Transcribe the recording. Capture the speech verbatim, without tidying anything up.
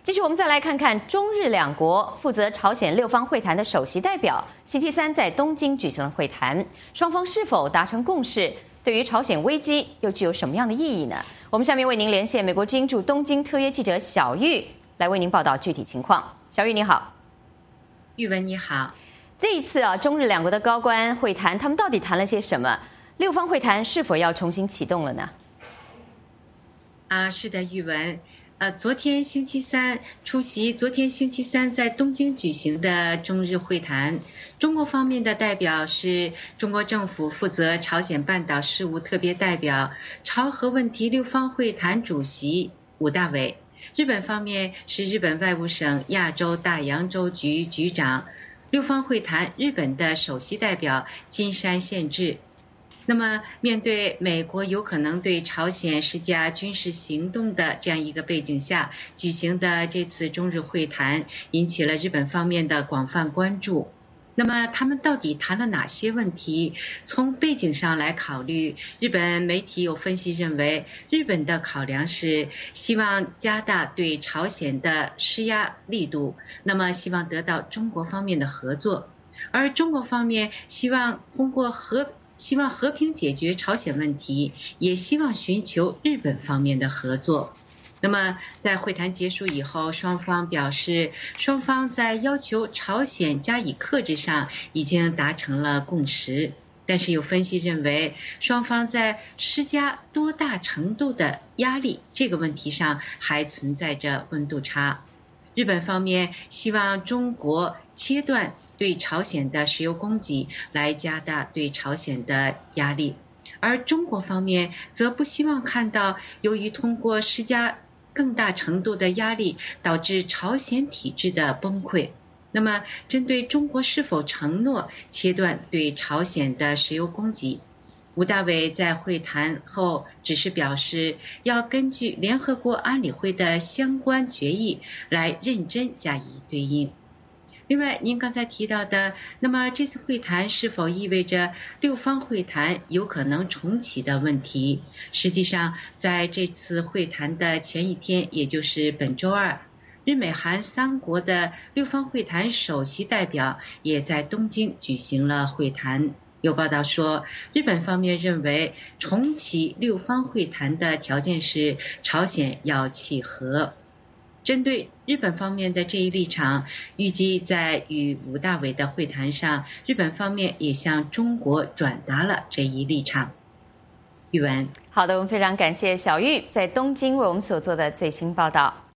继续，我们再来看看中日两国负责朝鲜六方会谈的首席代表，星期三在东京举行了会谈，双方是否达成共识，对于朝鲜危机又具有什么样的意义呢？我们下面为您连线美国之音驻东京特约记者小玉，来为您报道具体情况。小玉你好。 玉文你好。 这一次啊，中日两国的高官会谈，他们到底谈了些什么？六方会谈是否要重新启动了呢？ 啊，是的，玉文。呃，昨天星期三出席昨天星期三在东京举行的中日会谈，中国方面的代表是中国政府负责朝鲜半岛事务特别代表、朝核问题六方会谈主席武大伟，日本方面是日本外务省亚洲大洋洲局局长，六方会谈日本的首席代表金山宪治。那么面对美国有可能对朝鲜施加军事行动的这样一个背景下举行的这次中日会谈，引起了日本方面的广泛关注。那么他们到底谈了哪些问题？从背景上来考虑，日本媒体有分析认为，日本的考量是希望加大对朝鲜的施压力度，那么希望得到中国方面的合作，而中国方面希望通过和希望和平解决朝鲜问题，也希望寻求日本方面的合作。那么在会谈结束以后，双方表示双方在要求朝鲜加以克制上已经达成了共识，但是有分析认为，双方在施加多大程度的压力这个问题上还存在着温度差。日本方面希望中国切断对朝鲜的石油供给，来加大对朝鲜的压力，而中国方面则不希望看到由于通过施加更大程度的压力导致朝鲜体制的崩溃。那么针对中国是否承诺切断对朝鲜的石油供给，武大伟在会谈后只是表示要根据联合国安理会的相关决议来认真加以对应。另外您刚才提到的，那么这次会谈是否意味着六方会谈有可能重启的问题，实际上在这次会谈的前一天，也就是本周二，日美韩三国的六方会谈首席代表也在东京举行了会谈。有报道说，日本方面认为重启六方会谈的条件是朝鲜要契合。针对日本方面的这一立场，预计在与武大伟的会谈上，日本方面也向中国转达了这一立场。玉文， 好的，我们非常感谢小玉在东京为我们所做的最新报道。